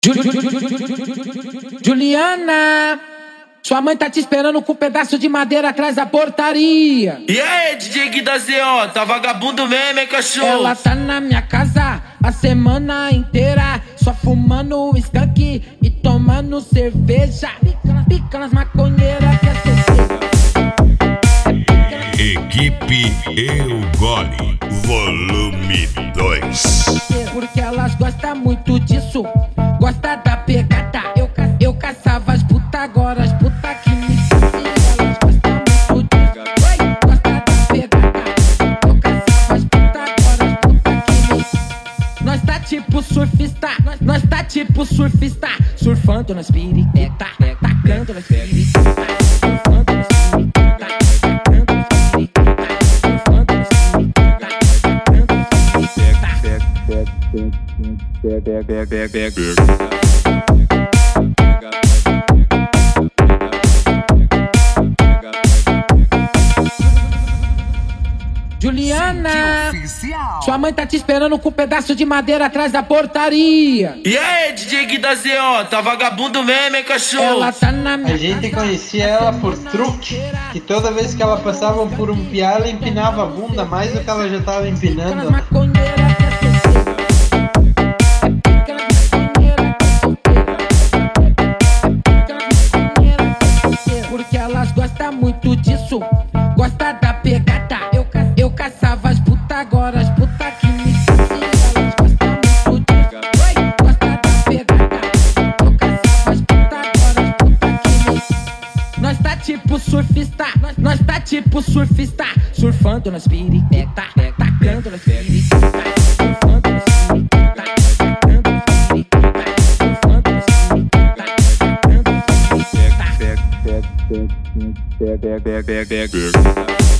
Juliana, sua mãe tá te esperando com um pedaço de madeira atrás da portaria. E aí, DJ Gui da ZO, tá vagabundo mesmo, hein, cachorro? Ela tá na minha casa a semana inteira, só fumando skunk e tomando cerveja. Pica nas maconheiras que é Equipe Eugole, volume 2. Porque elas gostam muito disso, gosta da pegada. Eu caçava as puta, agora as puta que me fazem. Elas gostam muito disso, gosta da pegada. Eu caçava as puta, agora as puta que me... Nós tá tipo surfista, nós tá tipo surfista, surfando nas pirigueta, tacando nas pirigueta, surfando nas pirigueta, tacando nas pirigueta, surfando nas pirigueta, tacando nas pirigueta. Juliana, sua mãe tá te esperando com um pedaço de madeira atrás da portaria. E aí, DJ Gui da ZO, tá vagabundo mesmo, hein, cachorro? Ela tá na minha A gente conhecia ela por truque, que toda vez que ela passava por um piá, ela empinava a bunda mais do que ela já tava empinando. Porque elas gostam muito disso, gosta da pegada. Eu caçava as puta, agora as puta que me fazem. Elas gostam muito disso, gosta da pegada. Eu caçava as puta, agora as puta que me... Nós tá tipo surfista, nós tá tipo surfista, surfando nas pirigueta, tacando nas pirigueta, surfando nas pirigueta, tacando nas pirigueta, surfando nas pirigueta, tacando nas pirigueta.